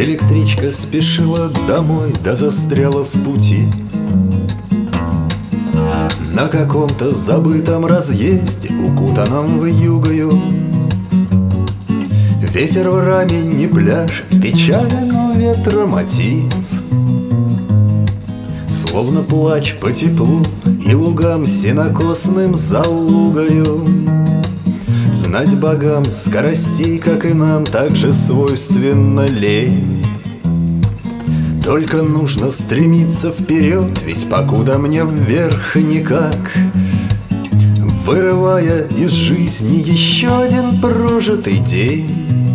Электричка спешила домой, да застряла в пути. На каком-то забытом разъезде, укутанном вьюгою, ветер в раме не пляшет, печально ветра мотив. Словно плач по теплу и лугам сенокосным за лугою. Знать богам скоростей, как и нам, также свойственна лень. Только нужно стремиться вперед, ведь покуда мне вверх никак. Вырывая из жизни еще один прожитый день,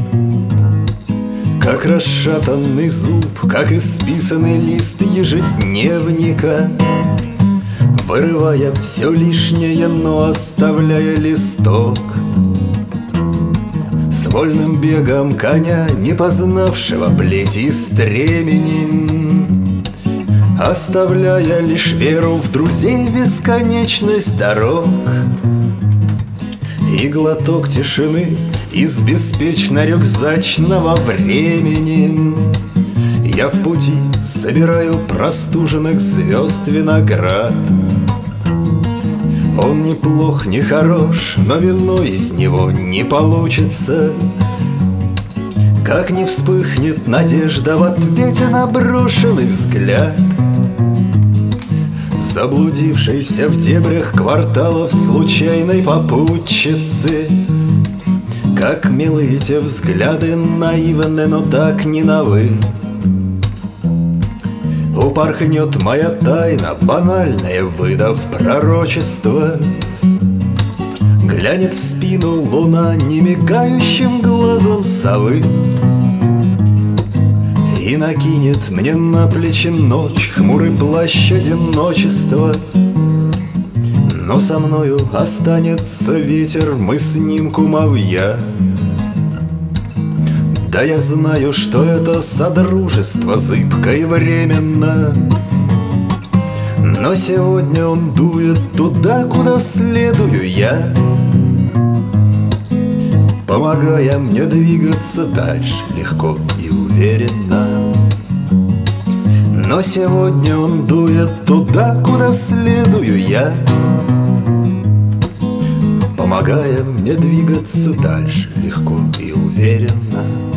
как расшатанный зуб, как исписанный лист ежедневника, вырывая все лишнее, но оставляя листок. С вольным бегом коня, не познавшего плети и стремени, оставляя лишь веру в друзей, бесконечность дорог и глоток тишины из беспечно-рюкзачного времени. Я в пути собираю простуженных звезд виноград. Он не плох, не хорош, но вино из него не получится. Как не вспыхнет надежда в ответе на брошенный взгляд заблудившейся в дебрях кварталов случайной попутчицы. Как милы те взгляды, наивны, но так не новы. Упорхнет моя тайна, банальная, выдав пророчество. Глянет в спину луна немигающим глазом совы и накинет мне на плечи ночь хмурый плащ одиночества. Но со мною останется ветер, мы с ним кумовья. Да я знаю, что это содружество зыбко и временно, но сегодня он дует туда, куда следую я, помогая мне двигаться дальше легко и уверенно. Но сегодня он дует туда, куда следую я, помогая мне двигаться дальше легко и уверенно.